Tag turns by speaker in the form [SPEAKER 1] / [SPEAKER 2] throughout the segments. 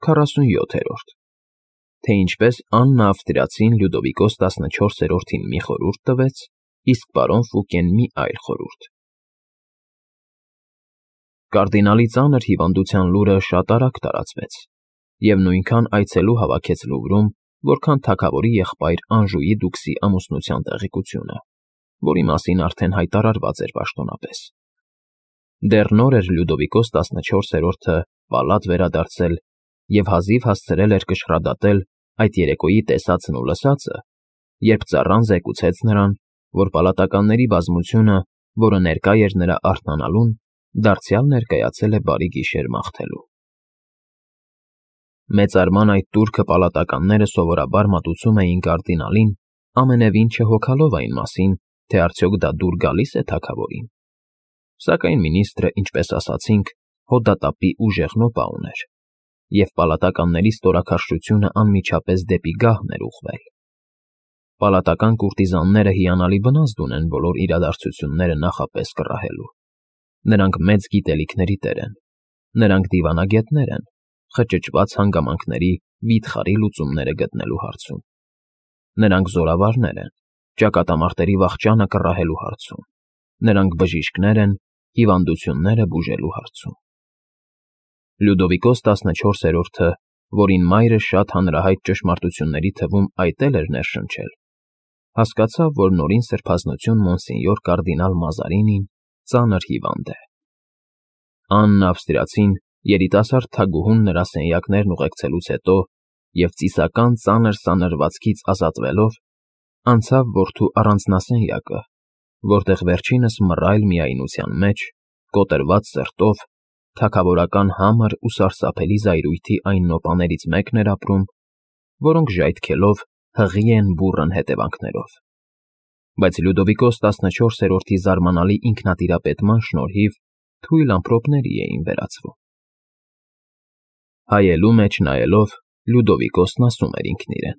[SPEAKER 1] 47-րդ Թե ինչպես Աննա Ավստրիացին Լյուդովիկոս 14-րդին մի խորհուրդ տվեց, իսկ պարոն Ֆուկեն մի այլ խորհուրդ։ Կարդինալի ծանր հիվանդության լուրը շատ արագ տարածվեց և նույնքան այցելու հավաքեց Լուվրում, որքան թագավորի եղբայր Անժուի դուքսի ամուսնության տեղեկությունը, որի մասին արդեն հայտարարված էր պաշտոնապես։ Դեռ նոր էր Լյուդովիկոս 14-րդը պալատ վերադարձել և հազիվ հասցրել էր կշռադատել այդ երեկոյի տեսածն ու լսածը, երբ ծառան զեկուցեց նրան, որ պալատականների բազմությունը, որը ներկա էր նրա արթնանալուն, դարձյալ ներկայացել է բարի գիշեր մաղթելու։ Մեծարման այդ տուրքը պալատականները սովորաբար մատուցում էին կարդինալին, ամենևին չհոգալով այն մասին, թե արդյոք դա դուր գալիս է թագավորին։ Սակայն մինիստրը, ինչպես ասացինք, հոդատապի ուժեղ նոպա ուներ, և պալատականների ստորաքարշությունը անմիջապես դեպի գահն էր ուղղվել։ Պալատական կուրտիզանները հիանալի բնազդ ունեն բոլոր իրադարձությունները նախապես կռահելու։ Նրանք մեծ գիտելիքների տեր են, նրանք դիվանագետներ են, խճճված հանգամանքների վիթխարի լուծումները գտնելու հարցում։ Նրանք զորավարներ են, ճակատամարտերի վախճանը կռահելու հարցում։ Նրանք բժիշկներ են, հիվանդությունները բուժելու հարցում։ Լյուդովիկոս 14-րդը, որին մայրը շատ հանրահայտ ճշմարտությունների թվում այտել էր ներշնչել, հասկացավ, որ նորին սրբազնություն մոնսենյոր կարդինալ Մազարինին ծանր հիվանդ է։ Աննա Ավստրիացին երիտասարդ թագուհուն նրա սենյակներն ուղեկցելուց հետո և ծիսական ծանր սանրվածքից ազատվելով, անցավ որդու առանձնասենյակը, որտեղ վերջինս մռայլ միայնության մեջ, կոտրված սրտով, թագավորական համր ու սարսափելի զայրույթի այն նոպաներից մեկն էր ապրում, որոնք ժայթքելով հղի են բուռն հետևանքներով։ Բայց Լյուդովիկոս 14-րդի զարմանալի ինքնատիրապետման շնորհիվ թույլ ամպրոպների էին վերածվում։ Հայելու մեջ նայելով Լյուդովիկոսն ասում էր ինքն իրեն.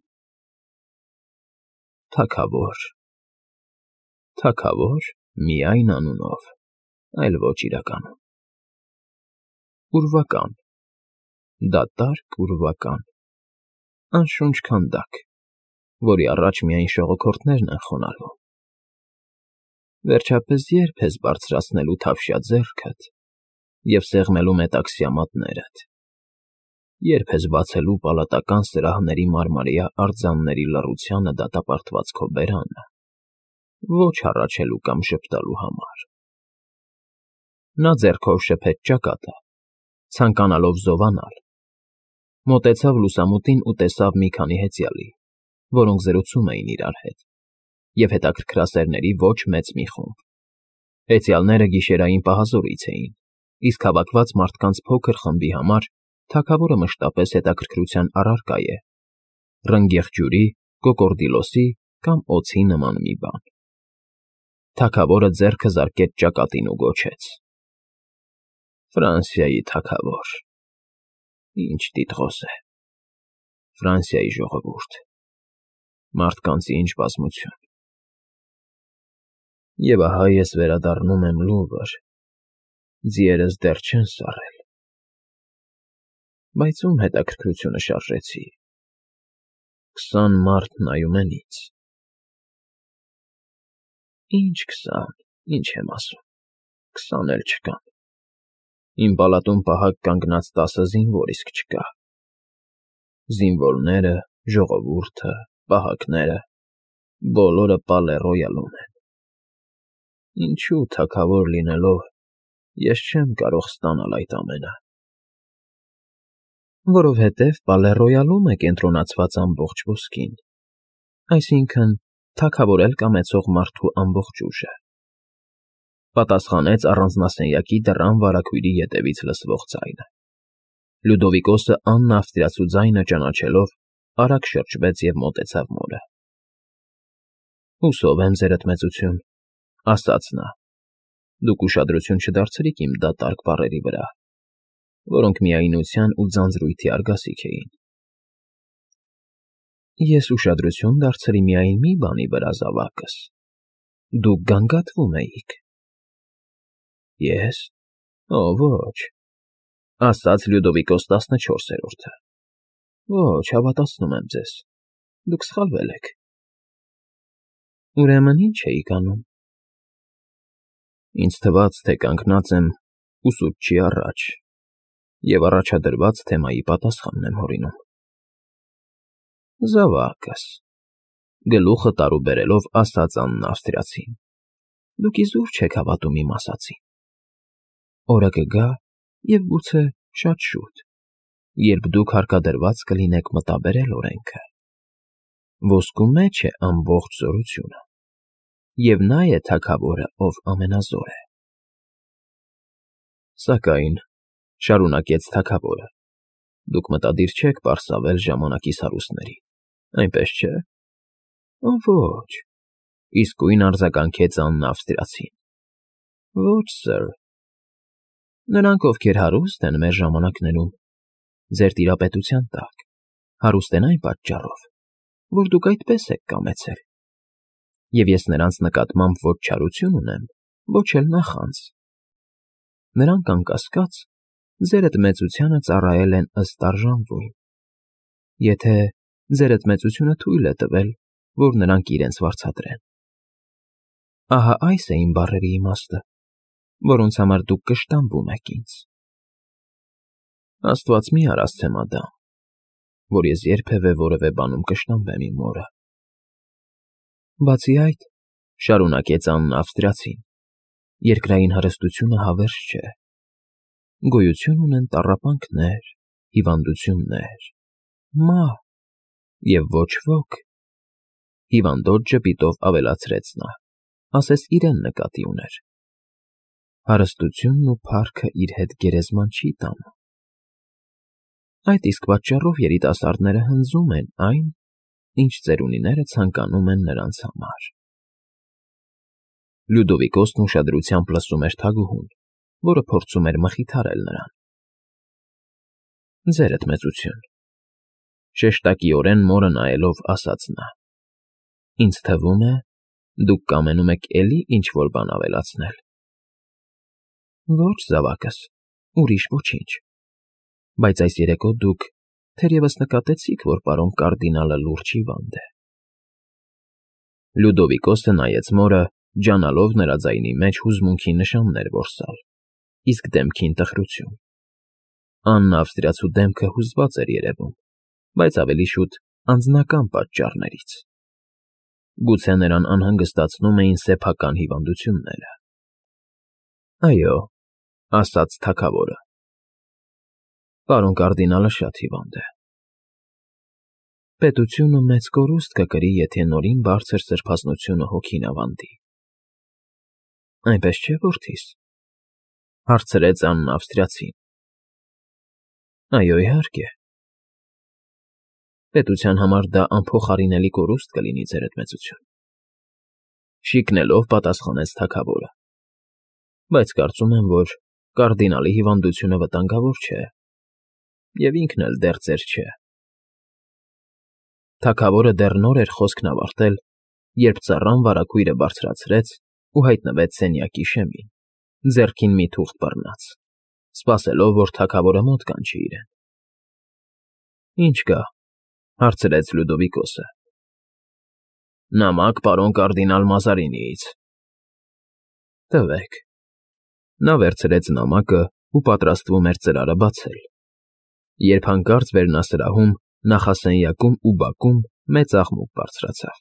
[SPEAKER 1] Թագավոր միայն անունով, այլ ոչ իրականում։ Ուրվական, դատարկ ուրվական, անշունչ քանդակ, որի առաջ միայն շողոքորթներն են խոնարհվում։ Վերջապես երբ ես բարձրացնելու թավշյա ձեռքդ և սեղմելու մետաքսյա մատներդ, երբ ես բացելու պալատական սրահների մարմարյա արձանների լռությանը դատապարտված քո բերանը, ոչ հառաչելու կամ ժպտալու համար։ Նա ձեռքով շփեց ճակատը, ցանկանալով զովանալ, մոտեցավ լուսամուտին ու տեսավ մի քանի հեծյալի, որոնք զրուցում էին իրար հետ, և հետաքրքրասերների ոչ մեծ մի խումբ։ Հեծյալները գիշերային պահազորից էին, իսկ հավաքված մարդկանց փոքր խմբի համար թագավորը մշտապես հետաքրքրության առարկա է, ռնգեղ ջուրի, կոկորդիլոսի կամ օձի նման մի բան։ Թագավորը ձեռքը զարկեց ճակատին ու գոչեց. Ֆրանսիայի թագավոր։ Ինչ տիտղոս է։ Ֆրանսիայի ժողովուրդ։ Մարդկանց ինչ բազմություն։ Եվ ահա ես վերադառնում եմ Լուվր, ձիերս դեռ չեն սառել։ Բայց ում հետաքրքրությունը շարժեցի։ 20 մարդ նայում են ինձ։ Ինչ 20, ինչ եմ ասում, 20 էլ չկան։ Իմ պալատում պահակ կանգնած 10 զինվոր իսկ չկա։ Զինվորները, ժողովուրդը, պահակները, բոլորը Պալե Ռոյալում են։ Ինչու, թագավոր լինելով, ես չեմ կարող ստանալ այդ ամենը։ Որովհետև Պալե Ռոյալում է կենտրոնացված ամբողջ ոսկին, այսինքն թագավոր էլ կամեցող մարդու ամբողջ ուժը, պատասխանեց առանձնասենյակի դռան վարագույրի ետևից լսվող ձայնը։ Լյուդովիկոսը Աննա Ավստրիացու ձայնը ճանաչելով, արագ շրջվեց և մոտեցավ մորը։ Հուսով եմ, ձերդ մեծություն, ասաց նա, դուք ուշադրություն չդարձրիք իմ դատարկ բառերի վրա, որոնք միայնության ու ձանձրույթի արգասիք էին։ Ես ուշադրություն դարձրի միայն մի բանի վրա, զավակս, դուք գանգատվում էիք։ Ես։ Ո ոչ, ասաց Լյուդովիկոս 14-րդը։ Ոչ, հավատացնում եմ ձեզ, դուք սխալվել եք։ Ուրեմն ինչ էիք անում։ Ինձ թվաց, թե կանգնած եմ ուսուցչի առաջ և առաջադրված թեմայի պատասխանն եմ հորինում։ Զավակս, գլուխը տարուբերելով ասաց Աննա ավստրիացին, դուք իզուր չեք հավատում իմ ասածին։ Օրը կգա, և գուցե շատ շուտ, երբ դուք հարկադրված կլինեք մտաբերել օրենքը։ Ոսկու մեջ է ամբողջ զորությունը, և նա է թագավորը, ով ամենազոր է։ Սակայն, շարունակեց թագավորը, դուք մտադիր չեք պարսավել ժամանակի սարուստներին, այնպես չէ։ Ոչ, իսկույն արձագանքեց Աննա ավստրիացին։ Ոչ, սըր։ Նրանք, ովքեր հարուստ են մեր ժամանակներում, ձեր տիրապետության տակ, հարուստ են այն պատճառով, որ դուք այդպես եք կամեցել, և ես նրանց նկատմամբ ոչ չարություն ունեմ, ոչ էլ նախանձ։ Նրանք, անկասկած, ձերդ մեծությանը ծառայել են ըստ արժանվույն, եթե ձերդ մեծությունը թույլ է տվել, որ նրանք իրենց վարձատրեն։ Ահա այս է իմ բառերի իմաստը, որոնց համար դուք կշտամբում եք ինձ։ Աստված մի արած թե մադամ, որ ես երբևէ որևէ բանում կշտամբեմ իմ մորը։ Բացի այդ, շարունակեց Աննա ավստրիացին, երկրային հարստությունը հավերժ չէ։ Գոյություն ունեն տառապանքներ, հիվանդություններ, մահ և ոչ ոք։ Հիվանդոտ ժպիտով ավելացրեց նա, ասես իրեն նկատի ուներ։ Հարստությունն ու փառքը իր հետ գերեզման չի տանում։ Այդ իսկ պատճառով երիտասարդները հնձում են այն, ինչ ծերունիները ցանկանում են նրանց համար։ Լյուդովիկոսն ուշադրությամբ լսում էր թագուհուն, որը փորձում էր մխիթարել նրան։ Ձերդ մեծություն, շեշտակիորեն մորը նայելով ասաց նա, ինձ թվում է, դուք կամենում եք էլի ինչ-որ բան ավելացնել։ Ոչ, զավակս, ուրիշ ոչինչ, բայց այս երեկո դուք թերևս նկատեցիք, որ պարոն կարդինալը լուրջ հիվանդ է։ Լյուդովիկոսը նայեց մորը, ջանալով նրա ձայնի մեջ հուզմունքի նշաններ որսալ, իսկ դեմքին տխրություն։ Աննա ավստրիացու դեմքը հուզված էր երևում, բայց ավելի շուտ անձնական պատճառներից։ Գուցե նրան անհանգստացնում էին սեփական հիվանդությունները։ Այո, ասաց թագավորը։ Պարոն կարդինալը շատ հիվանդ է։ Պետությունը մեծ կորուստ կկրի, եթե նորին բարձր սրբազնությունը հոգին ավանդի։ Այնպես չէ, որդիս, հարցրեց Աննա ավստրիացին։ Այո, իհարկե։ Պետության համար դա անփոխարինելի կորուստ կլինի, ձերդ մեծություն։ Շիկնելով պատասխանեց թագավորը։ Բայց կարծում եմ, որ կարդինալի հիվանդությունը վտանգավոր չէ, և ինքն էլ դեռ ծեր չէ։ Թագավորը դեռ նոր էր խոսքն ավարտել, երբ ծառան վարագույրը բարձրացրեց ու հայտնվեց սենյակի շեմին, ձեռքին մի թուղթ բռնած, սպասելով, որ թագավորը մոտ կանչի իրեն։ Ինչ կա, հարցրեց Լյուդովիկոսը։ Նամակ պարոն կարդինալ Մազարինիից։ Տվեք։ Նա վերցրեց նամակը ու պատրաստվում էր ծրարը բացել, երբ հանկարծ վերնասրահում, նախասենյակում ու բակում մեծ աղմուկ բարձրացավ։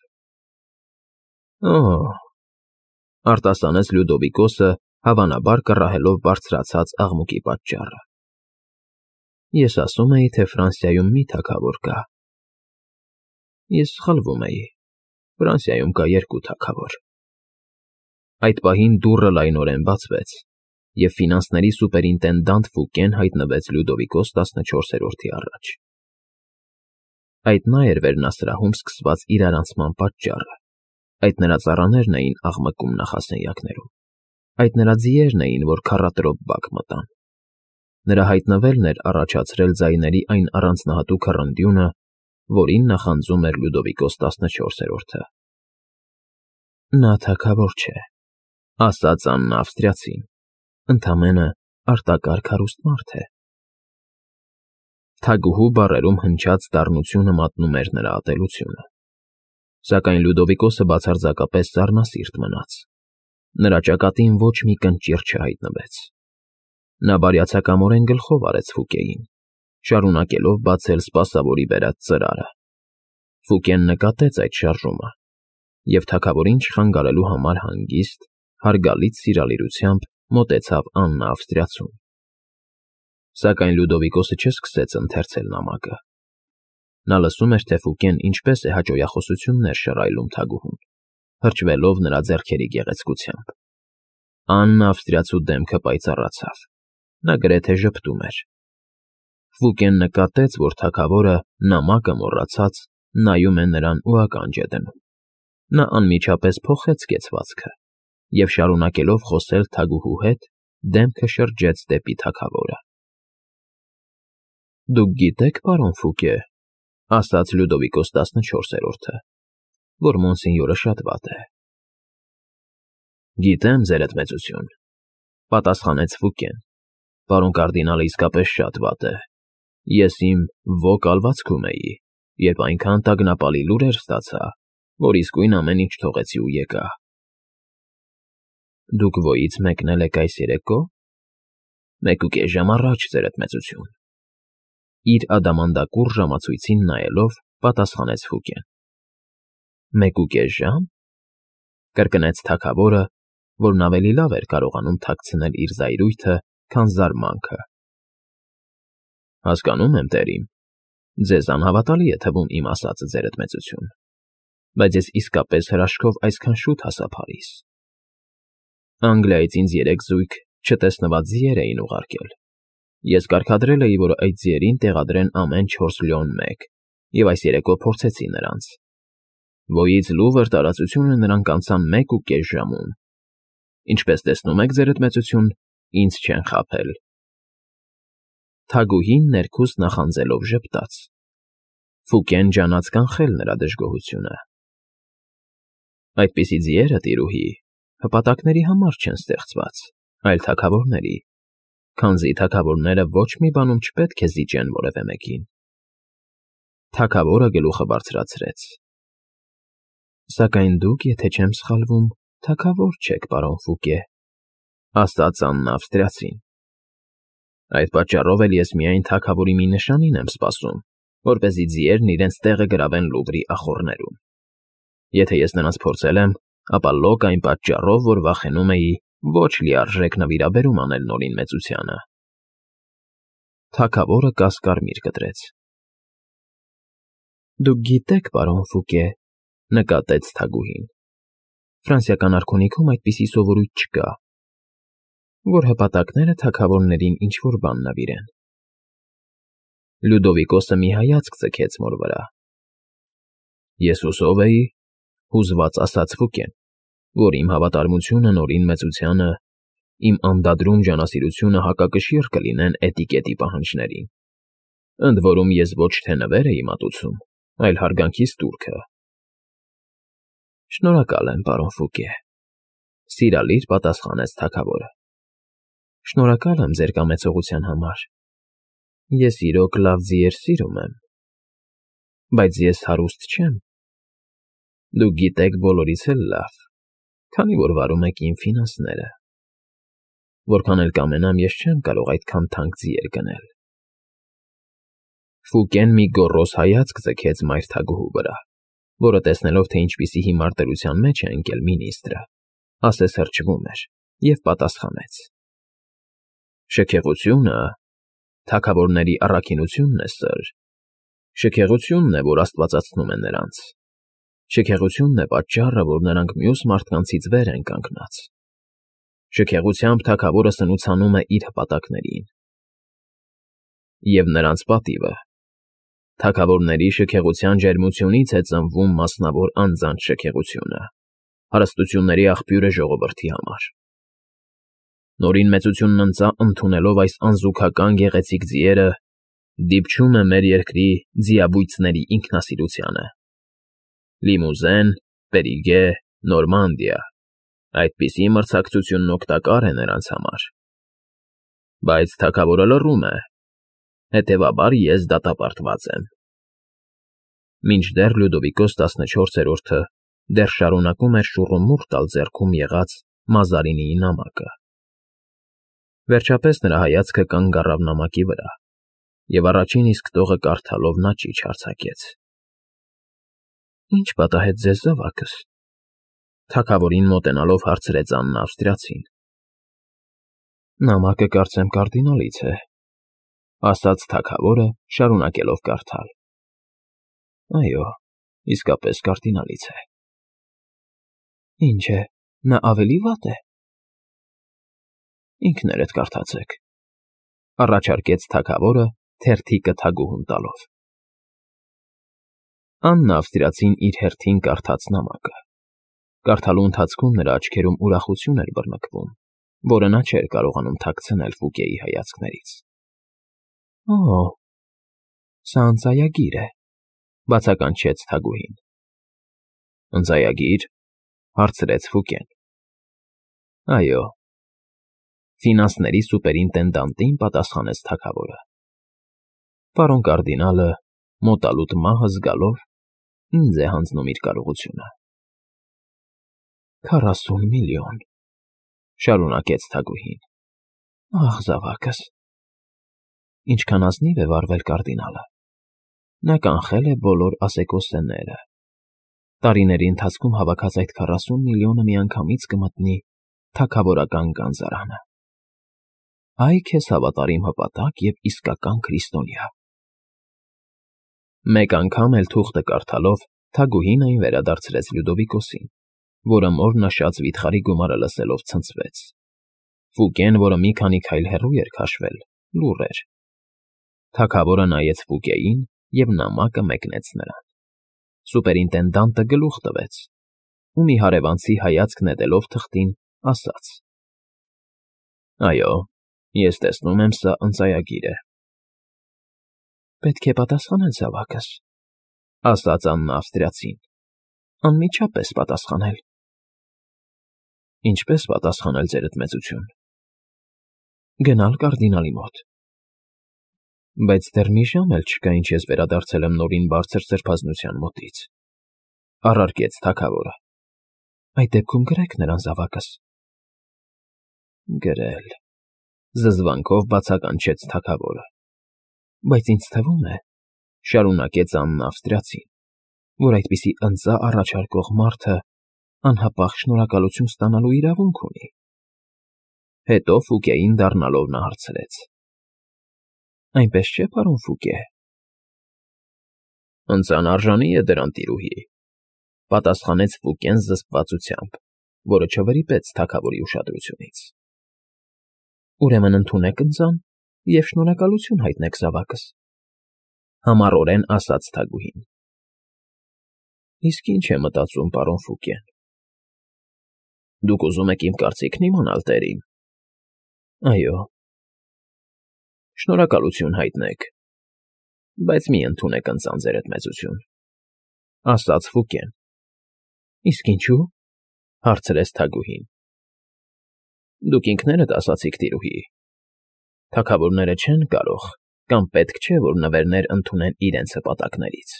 [SPEAKER 1] Օ՜, արտասանեց Լյուդովիկոսը, հավանաբար կռահելով բարձրացած աղմուկի պատճառը։ Ես ասում էի, թե Ֆրանսիայում մի թագավոր կա։ Ես սխալվում էի, Ֆրանսիայում կա երկու թագավոր։ Այդ պահին դուռը լայնորեն բացվեց, և ֆինանսների սուպերինտենդանտ Ֆուկեն հայտնվեց Լյուդովիկոս 14-րդի առաջ։ Այդ նա էր վերնասրահում սկսված իրարանցման պատճառը, այդ նրա ծառաներն էին աղմկում նախասենյակներում, այդ նրա ձիերն էին, որ քառատրոպ բակ մտան։ Նրա հայտնվելն էր առաջացրել ձայների այն առանձնահատուկ հռնդյունը, որին նախանձում էր Լյուդովիկոս 14-րդը։ Նա թագավոր չէ, ասաց Աննա ավստրիացին, ընդամենը արտակարգ հարուստ մարդ է։ Թագուհու բառերում հնչած դառնությունը մատնում էր նրա ատելությունը։ Սակայն Լյուդովիկոսը բացարձակապես սառնասիրտ մնաց։ Նրա ճակատին ոչ մի կնճիռ չհայտնվեց։ Նա բարյացակամորեն գլխով արեց Ֆուկեին, շարունակելով բացել սպասավորի բերած ծրարը։ Ֆուկեն նկատեց այդ շարժումը և թագավորին չխանգարելու համար հանգիստ, հարգալից սիրալիրությամբ մոտեցավ Աննա Ավստրիացուն։ Սակայն Լյուդովիկոսը չսկսեց ընթերցել նամակը։ Նա լսում էր, թե Ֆուկեն ինչպես է հաճոյախոսություններ շռայլում թագուհուն, հրճվելով նրա ձեռքերի գեղեցկությամբ։ Աննա Ավստրիացու դեմքը պայծառացավ։ Նա գրեթե ժպտում էր։ Ֆուկեն նկատեց, որ թագավորը, նամակը մոռացած, նայում է նրան ու ականջ է դնում։ Նա անմիջապես փոխեց կեցվածքը և շարունակելով խոսել թագուհու հետ, դեմքը շրջեց դեպի թագավորը։ Դուք գիտեք, պարոն Ֆուկե, ասաց Լյուդովիկոս 14-րդը, որ մոնսենյորը շատ վատ է։ Գիտեմ, ձերդ մեծություն, պատասխանեց Ֆուկեն, պարոն կարդինալը իսկապես շատ վատ է։ Ես իմ ոգ ալվածքում էի, երբ այնքան տագնապալի լուրեր ստացա, որ իսկույն ամեն ինչ թողեցի ու եկա։ Դուք ոյից մեկնել եք այս երեկո։ 1.5 ժամ առաջ, ձերդ մեծություն։ Իր ադամանդակուռ ժամացույցին նայելով, պատասխանեց Ֆուկեն։ 1.5 ժամ, կրկնեց թագավորը, որն ավելի լավ էր կարողանում թաքցնել իր զայրույթը, քան զարմանքը։ Հասկանում եմ, տերիմ, ձեզ անհավատալի է թվում իմ ասածը, ձերդ մեծություն, բայց ես իսկապես հրաշքով այսքան շուտ հասա Փարիզ։ Անգլիայից ինձ 3 զույգ չտեսնված ձիեր էին ուղարկել։ Ես կարգադրել էի, որ այդ ձիերին տեղադրեն ամեն 4 լյոն մեկ, և այս երեկո փորձեցի նրանց։ Ոյից Լուվր տարածությունը նրանք անցան 1.5 ժամում։ Ինչպես տեսնում եք, ձերդ մեծություն, ինձ չեն խաբել։ Թագուհին ներքուստ նախանձելով ժպտաց։ Ֆուկեն ջանաց կանխել նրա դժգոհությունը։ Այդպիսի ձիերը, տիրուհի, հպատակների համար չեն ստեղծված, այլ թագավորների, քանզի թագավորները ոչ մի բանում չպետք է զիջեն որևէ մեկին։ Թագավորը գլուխը բարձրացրեց։ Սակայն դուք, եթե չեմ սխալվում, թագավոր չեք, պարոն Ֆուկե, ասաց Աննա Ավստրիացին։ Այդ պատճառով էլ ես միայն թագավորի մի նշանին եմ սպասում, որպեսզի ձիերն իրենց տեղը գրավեն Լուվրի ախոռներում։ Եթե ես նրանց փորձել եմ, ապա լոկ այն պատճառով, որ վախենում էի ոչ լիարժեք նվիրաբերում անել Նորին մեծությանը։ Թագավորը կասկարմիր կտրեց։ Դուք գիտեք, պարոն Ֆուկե, նկատեց թագուհին, ֆրանսիական արքունիքում այդպիսի սովորույթ չկա, որ հպատակները թագավորներին ինչ-որ բան նվիրեն։ Լյուդովիկոսը մի հայացք ձգեց մոր վրա։ Ես հուսով էի, հուզված ասաց Ֆուկեն, որ իմ հավատարմությունը Նորին մեծությանը, իմ անդադրում ջանասիրությունը հակակշիռ կլինեն էտիկետի պահանջներին։ Ընդ որում ես ոչ թե նվեր էի մատուցում, այլ հարգանքիս տուրքը։ Շնորհակալ եմ, պարոն Ֆուկե, սիրալիր պատասխանեց թագավորը։ Շնորհակալ եմ ձեր կամեցողության համար։ Ես իրոք լավ ձիեր սիրում եմ, բայց ես հարուստ չեմ։ Դուք գիտեք բոլորից էլ լավ, քանի որ վարում եք իմ ֆինանսները։ Որքան էլ կամենամ, ես չեմ կարող այդքան թանկ ձիեր գնել։ Ֆուկեն մի գոռոզ հայացք ձգեց մայր թագուհու վրա, որը տեսնելով, թե ինչպիսի հիմար դրության մեջ է ընկել մինիստրը, ասես հրճվում էր և պատասխանեց. Շքեղությունը թագավորների առաքինությունն է, սըր։ Շքեղությունն է, որ աստվածացնում է նրանց։ Շքեղությունն է պատճառը, որ նրանք մյուս մարդկանցից վեր են կանգնած։ Շքեղությամբ թագավորը սնուցանում է իր հպատակներին։ Եվ նրանց պատիվը։ Թագավորների շքեղության ջերմությունից է ծնվում մասնավոր անձանց շքեղությունը, հարստությունների աղբյուրը ժողովրդի համար։ Նորին մեծությունն ընծա ընդունելով այս անզուգական գեղեցիկ ձիերը, դիպչում է մեր երկրի ձիաբույծների ինքնասիրությանը։ Լիմուզեն, Պերիգե, Նորմանդիա, այդպիսի մրցակցությունն օգտակար է նրանց համար։ Բայց թագավորը լռում է։ Հետևաբար ես դատապարտված եմ։ Մինչդեռ Լյուդովիկոս 14-րդը դեռ շարունակում էր շուռումուռ տալ ձեռքում եղած Մազարինիի նամակը։ Վերջապես նրա հայացքը կանգ առավ նամակի վրա, և առաջին իսկ տողը կարդալով նա ճիչ արձակեց։ Ինչ պատահեց ձեզ, զավակս, թագավորին մոտենալով հարցրեց Աննա Ավստրիացին։ Նամակը կարծեմ կարդինալից է, ասաց թագավորը, շարունակելով կարդալ։ Այո, իսկապես կարդինալից է։ Ինչ է, նա ավելի վատ է։ Ինքներդ կարդացեք, առաջարկեց թագավորը թերթիկը թագուհուն տալով։ Աննա Ավստրիացին իր հերթին կարդաց նամակը։ Կարդալու ընթացքում նրա աչքերում ուրախություն էր բռնկվում, որը նա չէր կարողանում թաքցնել Ֆուկեի հայացքներից։ Օ, սա ընծայագիր է, բացականչեց թագուհին։ Ընծայագիր, հարցրեց Ֆուկեն։ Այո, ֆինանսների սուպերինտենդանտին պատասխանեց թագավորը։ Պարոն կարդինալը, մոտալուտ մահը զգալով, ինձ է հանձնում իր կարողությունը։ 40 միլիոն, շարունակեց թագուհին։ Ախ, զավակս։ Ինչքան ազնիվ է վարվել կարդինալը։ Նա կանխել է բոլոր ասեկոսեները։ Տարիների ընթացքում հավաքած այդ 40 միլիոնը միանգամից կմտնի թագավորական գանձարանը։ Այ քեզ հավատարիմ հպատակ և իսկական քրիստոնյա։ Մեկ անգամ էլ թուղթը կարդալով թագուհին այն վերադարձրեց Լյուդովիկոսին, որը մոր նշած վիթխարի գումարը լսելով ցնցվեց։ Ֆուկեն, որը մի քանի քայլ հեռու էր քաշվել, լուռ էր։ Թագավորը նայեց Ֆուկեին և նամակը մեկնեց նրան։ Սուպերինտենդանտը գլուխ տվեց ու մի հարևանցի հայացք նետելով թղթին, ասաց. Այո, ես տեսնում եմ, սա ընծայագիր է։ Պետք է պատասխանել, զավակս, ասաց Աննա Ավստրիացին։ Անմիջապես պատասխանել։ Ինչպես պատասխանել, ձերդ մեծություն։ Գնալ կարդինալի մոտ։ Բայց դեռ մի ժամ էլ չկա, ինչ ես վերադարձել եմ նորին բարձր սրբազնության մոտից, առարկեց թագավորը։ Այդ դեպքում գրեք նրան, զավակս։ Գրել, զզվանքով բացականչեց թագավորը։ Բայց ինձ թվում է, շարունակեց Աննա Ավստրիացին, որ այդպիսի ընծա առաջարկող մարդը անհապաղ շնորհակալություն ստանալու իրավունք ունի։ Հետո Ֆուկեին դառնալով նա հարցրեց. Այնպես չէ, պարոն Ֆուկե։ Ընծան արժանի է դրան, տիրուհի, պատասխանեց Ֆուկեն զսպվածությամբ, որը չվրիպեց թագավորի ուշադրությունից։ Ուրեմն ընդունեք ընծան և շնորհակալություն հայտնեք, զավակս, համառորեն ասաց թագուհին։ Իսկ ինչ է մտածում պարոն Ֆուկեն։ Դուք ուզում եք իմ կարծիքն իմանալ, տերին։ Այո։ Շնորհակալություն հայտնեք, բայց մի ընդունեք ընծան, ձերդ մեծություն, ասաց Ֆուկեն։ Իսկ ինչու՞, հարցրեց թագուհին։ Դուք ինքներդ ասացիք, տիրուհի։ Թագավորները չեն կարող կամ պետք չէ, որ նվերներ ընդունեն իրենց հպատակներից։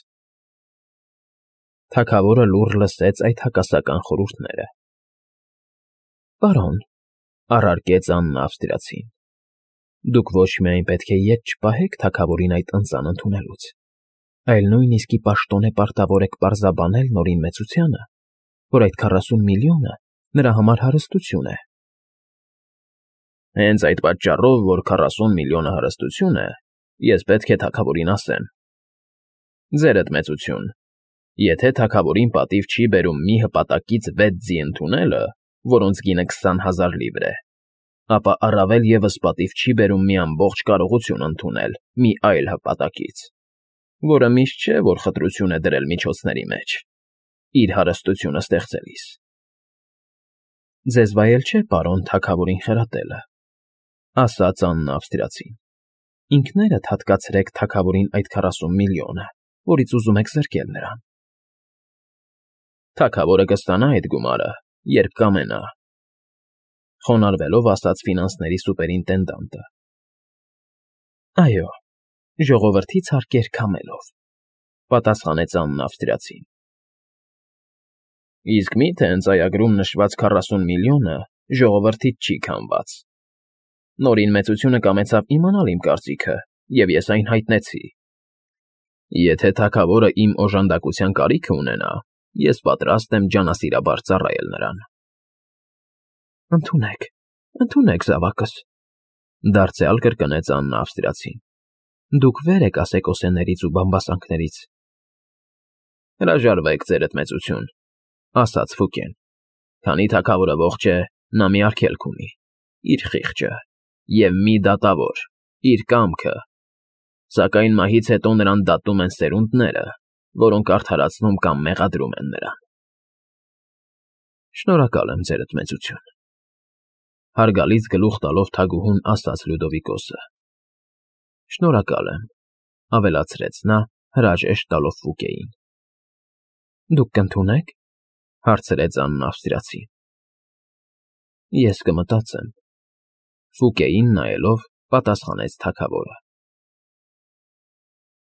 [SPEAKER 1] Թագավորը լուռ լսեց այդ հակասական խորհուրդները։ Պարոն, առարկեց Աննա Ավստրիացին, դուք ոչ միայն պետք է ետ չպահեք թագավորին այդ ընծան ընդունելուց, այլ նույնիսկ ի պաշտոնե պարտավոր եք պարզաբանել նորին մեծությանը, որ այդ 40 միլիոնը նրա համար հարստություն է։ Հենց այդ պատճառով, որ 40 միլիոնը հարստություն է, ես պետք է թագավորին ասեմ. ձերդ մեծություն, եթե թագավորին պատիվ չի բերում մի հպատակից 6 ձի ընդունելը, որոնց գինը 20,000 լիվր է, ապա առավել ևս պատիվ չի բերում մի ամբողջ կարողություն ընդունել մի այլ հպատակից, որը միշտ չէ, որ խտրություն է դրել միջոցների մեջ, իր հարստությունը ստեղծելիս։ Ձեզ վայել չէ, պարոն, թագավորին խրատելը, ասաց Աննա Ավստրիացին։ Ինքներդ հատկացրեք թագավորին այդ 40 միլիոնը, որից ուզում եք զրկել նրան։ Թագավորը կստանա այդ գումարը, երբ կամենա, խոնարհվելով ասաց ֆինանսների սուպերինտենդանտը։ Այո, ժողովրդից հարկեր քամելով, պատասխանեց Աննն ավստրիացին։ Իսկ մի՞թե հենց այագրում նշված 40 միլիոնը ժողովրդից չի քամված։ Նորին մեծությունը կամեցավ իմանալ իմ կարծիքը, և ես այն հայտնեցի։ Եթե թագավորը իմ օժանդակության կարիքը ունենա, ես պատրաստ եմ ջանասիրաբար ծառայել նրան։ Ընդունեք, զավակս, դարձյալ կրկնեց Աննն ավստրիացին։ Դուք վեր եք ասեկոսեներից ու բամբասանքներից։ Հրաժարվեք, ձերդ մեծություն, ասաց Ֆուկեն։ Քանի թագավորը ողջ է, նա մի արգելք ունի՝ իր խիղճը, և մի դատավոր՝ իր կամքը, սակայն մահից հետո նրան դատում են սերունդները, որոնք արդարացնում կամ մեղադրում են նրան։ Շնորհակալ եմ, ձերդ մեծություն, հարգալից գլուխ տալով թագուհուն ասաց Լյուդովիկոսը։ Շնորհակալ եմ, ավելացրեց նա, հրաժեշտ տալով Ֆուկեին։ Դուք կընդունե՞ք, հարցրեց Աննն ավստրիացին։ Ես կմտածեմ, Ֆուկեին նայելով պատասխանեց թագավորը։